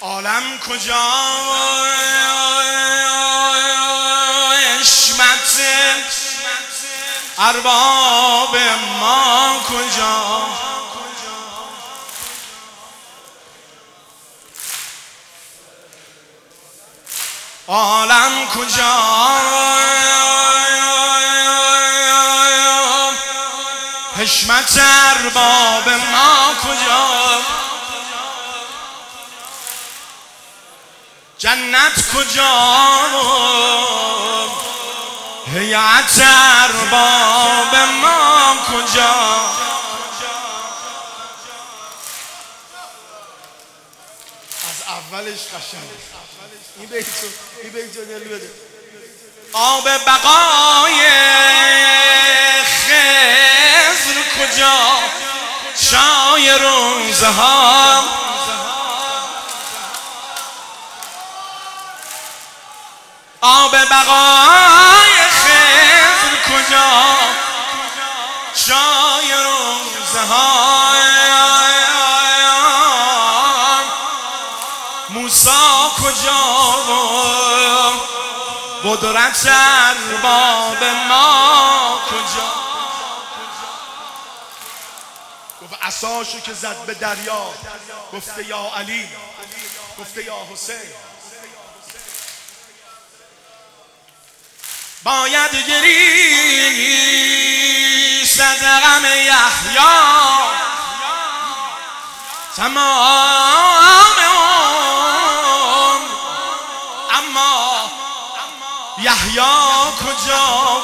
عالم کجا حشمت ارباب ما کجا عالم کجا حشمت ارباب ما کجا جنت کجا هیئت ارباب ما کجا از اولش قشنگ این بیتو دل بده آب بقای خضر کجا چای روزه ها آب بقای خضر کجا چای روزه ها موسی کجا قدرت ارباب ما کجا گفت عصاشو که زد به دریا گفته یا علی گفته یا حسین باید گریست از غم یحیی تمام اما یحیی کجا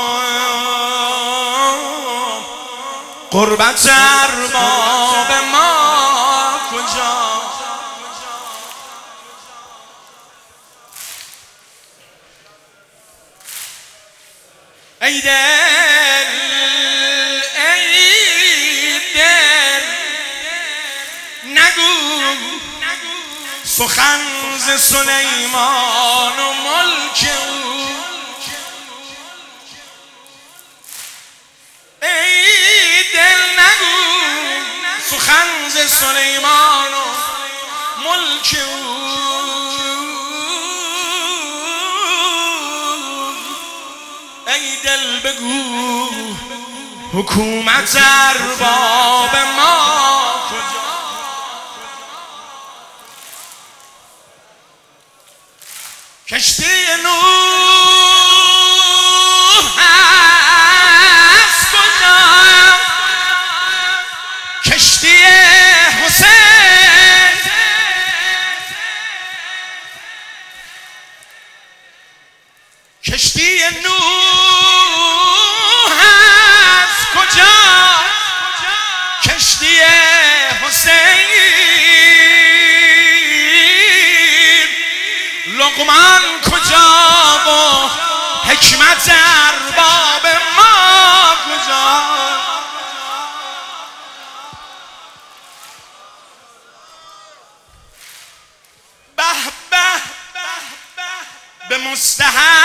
قربت ارباب ما کجا ای دل نگو سخن ز سلیمان و ملک او ای دل نگو سخن ز سلیمان و ملک او ای دل بگو حکومت ارباب ما کجا کشتی نوح هست کجا کشتی حسین کشتی نوح هست کجا کشتی حسین لقمان کجا و حکمت ارباب ما کجا به به به مستحق